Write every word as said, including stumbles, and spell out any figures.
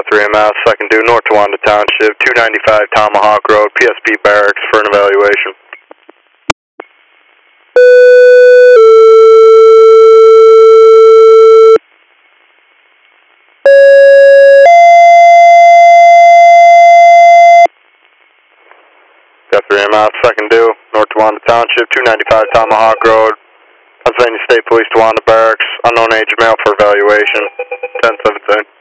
three M F, second due, North Towanda Township, two ninety-five Tomahawk Road, P S B Barracks for an evaluation. three M F, second due, North Towanda Township, two ninety-five Tomahawk Road, Pennsylvania State Police, Towanda Barracks, unknown age male for evaluation, ten seventeen.